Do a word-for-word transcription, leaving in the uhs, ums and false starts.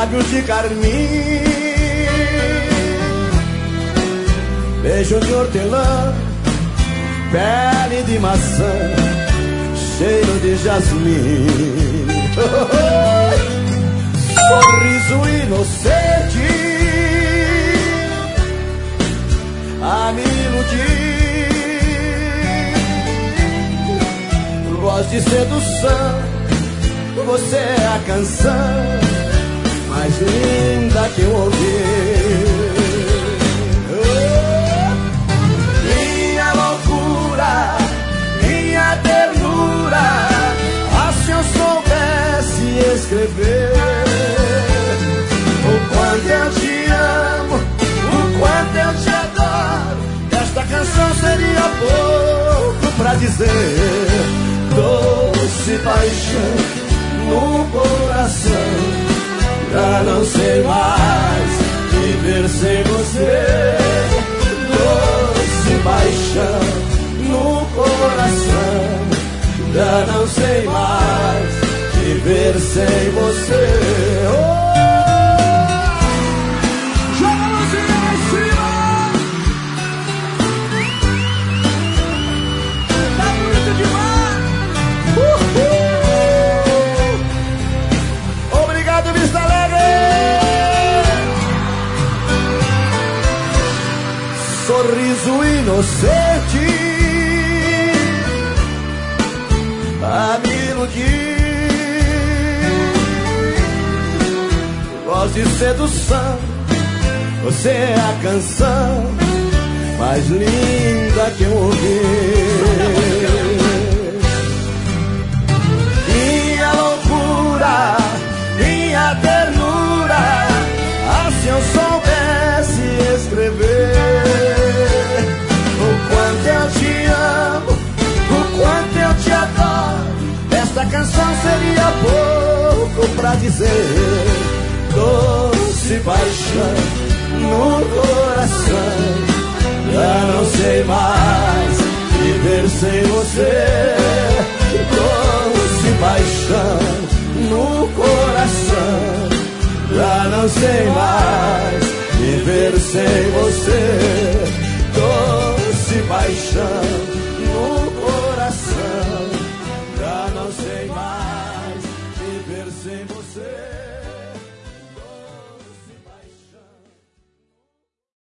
lábios de carmim, beijo de hortelã, pele de maçã, cheiro de jasmim. Sorriso inocente a me iludir, voz de sedução, você é a canção mais linda que eu ouvi. Minha loucura, minha ternura, ah, se eu soubesse escrever o quanto eu te amo, o quanto eu te adoro, esta canção seria pouco pra dizer. Doce paixão no coração, já não sei mais viver sem você. Doce paixão no coração, já não sei mais viver sem você. Oh! Joga a luzinha lá em cima! Tá bonito demais! Uhul! Obrigado, Vista Alegre! Sorriso inocente a me iludir, voz de sedução, você é a canção mais linda que eu ouvi. Minha loucura, minha ternura, ah, se eu soubesse escrever o quanto eu te amo, o quanto eu te adoro, esta canção seria pouco pra dizer. Doce paixão no coração, já não sei mais viver sem você. Doce paixão no coração, já não sei mais viver sem você. Doce paixão no coração, já não sei mais.